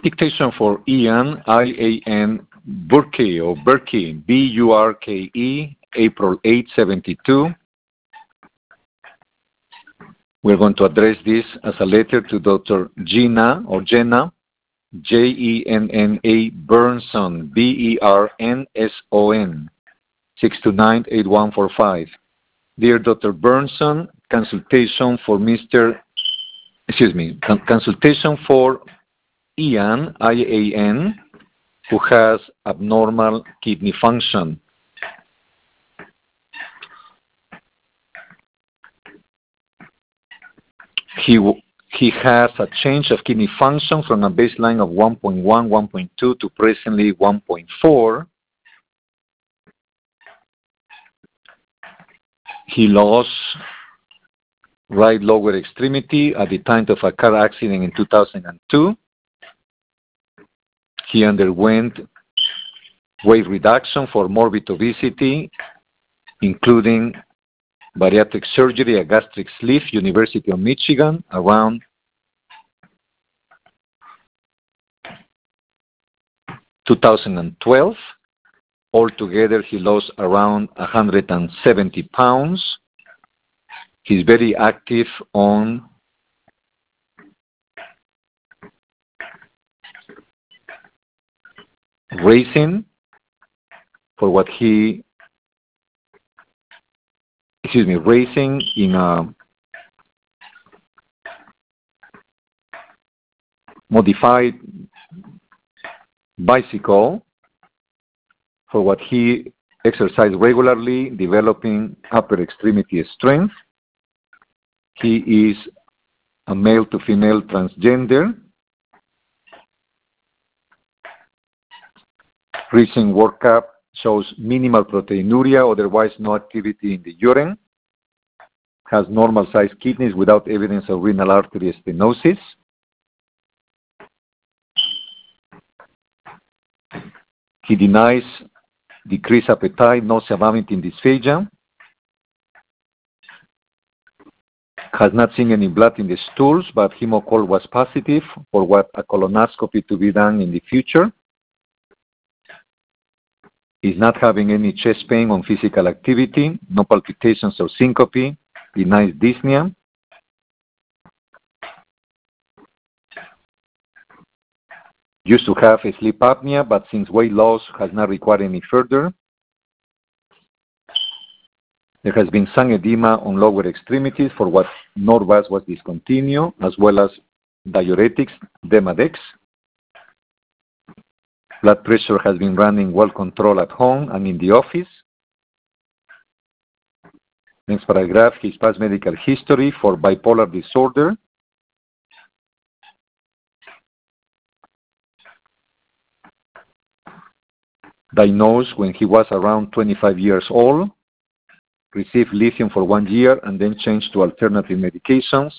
dictation for Ian, I-A-N, Burke or Burke, B-U-R-K-E, April 8, 72. We're going to address this as a letter to Dr. Jenna or Jenna, J-E-N-N-A Bernson, B-E-R-N-S-O-N, 629-8145. Dear Dr. Bernson, consultation for consultation for Ian, I-A-N, who has abnormal kidney function. He has a change of kidney function from a baseline of 1.1, 1.2 to presently 1.4. He lost right lower extremity at the time of a car accident in 2002. He underwent weight reduction for morbid obesity, including bariatric surgery, a gastric sleeve, University of Michigan, around 2012. Altogether, he lost around 170 pounds. He's very active on racing racing in a modified bicycle, for what he exercised regularly, developing upper extremity strength. He is a male to female transgender. Recent workup shows minimal proteinuria, otherwise no activity in the urine. Has normal sized kidneys without evidence of renal artery stenosis. He denies decreased appetite, nausea, vomiting, dysphagia. Has not seen any blood in the stools, but Hemocold was positive for what a colonoscopy to be done in the future. Is not having any chest pain on physical activity, no palpitations or syncope, denies dyspnea. Used to have a sleep apnea, but since weight loss has not required any further. There has been some edema on lower extremities for what Norvasc was discontinued, as well as diuretics, Demodex. Blood pressure has been running well controlled at home and in the office. Next paragraph, his past medical history for bipolar disorder. Diagnosed when he was around 25 years old. Received lithium for 1 year and then changed to alternative medications.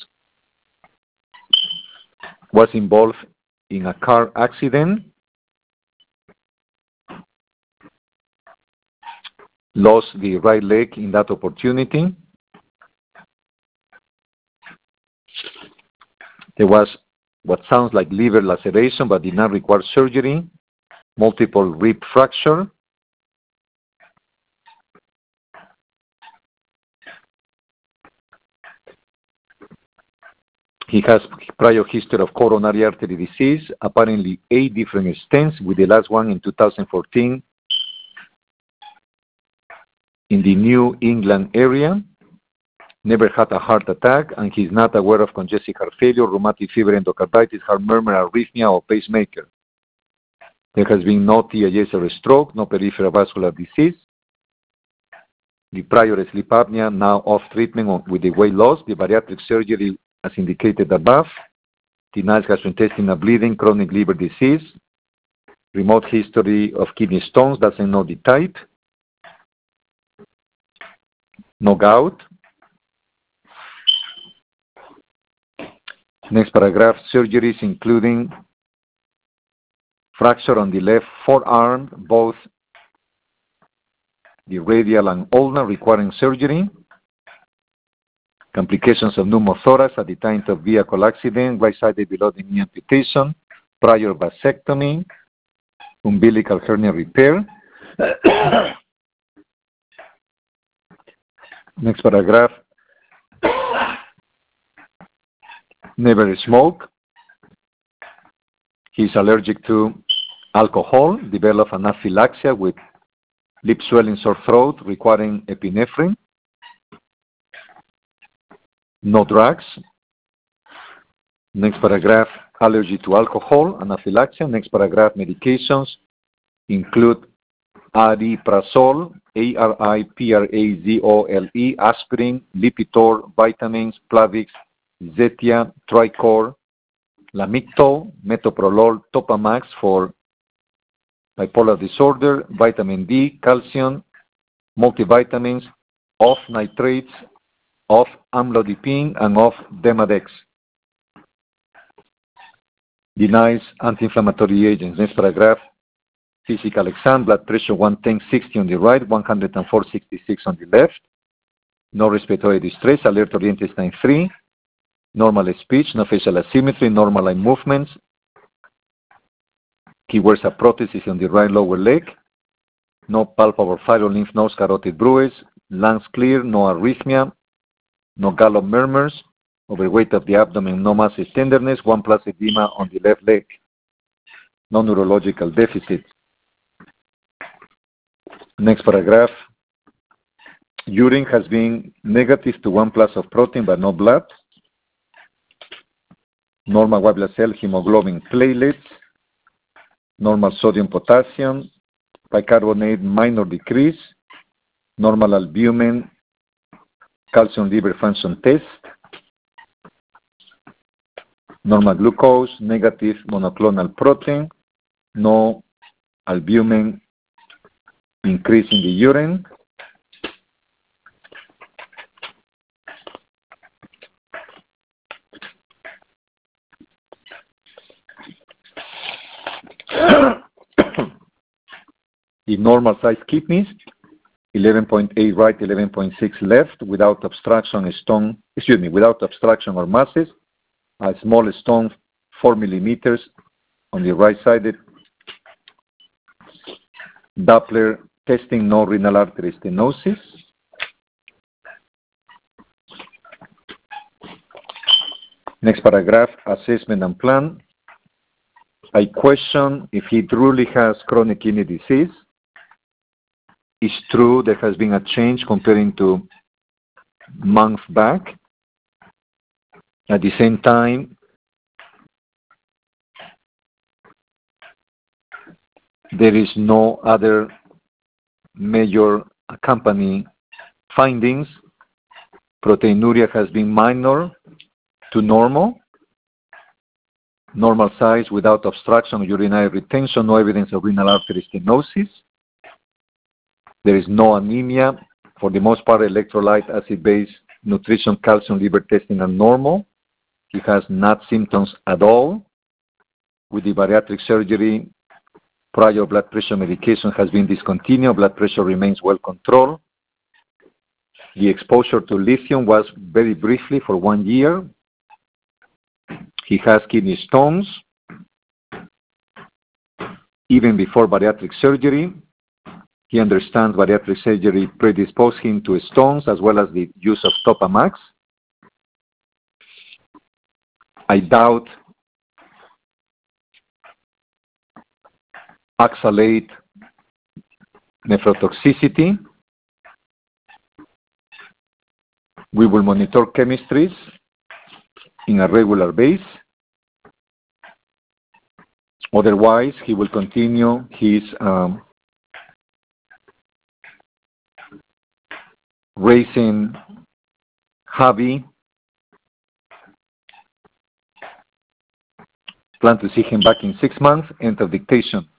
Was involved in a car accident. Lost the right leg in that opportunity. There was what sounds like liver laceration but did not require surgery. Multiple rib fracture. He has prior history of coronary artery disease, apparently 8 different stents, with the last one in 2014 in the New England area. Never had a heart attack, and he's not aware of congestive heart failure, rheumatic fever, endocarditis, heart murmur, arrhythmia, or pacemaker. There has been no TIAs or stroke, no peripheral vascular disease. The prior sleep apnea, now off treatment with the weight loss, the bariatric surgery as indicated above, denies gastrointestinal bleeding, chronic liver disease, remote history of kidney stones, doesn't know the type, no gout. Next paragraph, surgeries including fracture on the left forearm, both the radial and ulnar, requiring surgery. Complications of pneumothorax at the time of vehicle accident, right-sided below the knee amputation, prior vasectomy, umbilical hernia repair. Next paragraph. Never smoke. He's allergic to alcohol, developed anaphylaxis with lip swelling, sore throat, requiring epinephrine. No drugs. Next paragraph, allergy to alcohol, anaphylaxis. Next paragraph, medications include ariprazole, ariprazole, aspirin, Lipitor, vitamins, Plavix, Zetia, Tricor, Lamictal, Metoprolol, Topamax for bipolar disorder, vitamin D, calcium, multivitamins, of nitrates, of amlodipine, and of Demodex. Denies anti-inflammatory agents. Next paragraph, physical exam, blood pressure 110/60 on the right, 104/66 on the left. No respiratory distress, alert oriented time 3. Normal speech, no facial asymmetry, normal eye movements. He wears a prosthesis on the right lower leg. No palpable thyroid, lymph nodes, carotid bruise. Lungs clear, no arrhythmia. No gallop murmurs. Overweight of the abdomen, no massive tenderness. 1+ edema on the left leg. No neurological deficits. Next paragraph. Urine has been negative to 1+ of protein but no blood. Normal white blood cell, hemoglobin, platelets. Normal sodium, potassium. Bicarbonate, minor decrease. Normal albumin, calcium liver function test. Normal glucose, negative monoclonal protein. No albumin increase in the urine. In normal sized kidneys, 11.8 right, 11.6 left, without obstruction or masses. A small stone, 4 millimeters on the right side. Doppler testing, no renal artery stenosis. Next paragraph, assessment and plan. I question if he truly has chronic kidney disease. It's true there has been a change comparing to months back. At the same time, there is no other major accompanying findings. Proteinuria has been minor to normal. Normal size without obstruction or urinary retention, no evidence of renal artery stenosis. There is no anemia. For the most part, electrolyte, acid-base, nutrition, calcium, liver testing are normal. He has not symptoms at all. With the bariatric surgery, prior blood pressure medication has been discontinued. Blood pressure remains well controlled. The exposure to lithium was very briefly for 1 year. He has kidney stones. Even before bariatric surgery, he understands bariatric surgery predisposed him to stones as well as the use of Topamax. I doubt oxalate nephrotoxicity. We will monitor chemistries in a regular basis. Otherwise, he will continue his racing hobby. Plan to see him back in 6 months. End of dictation.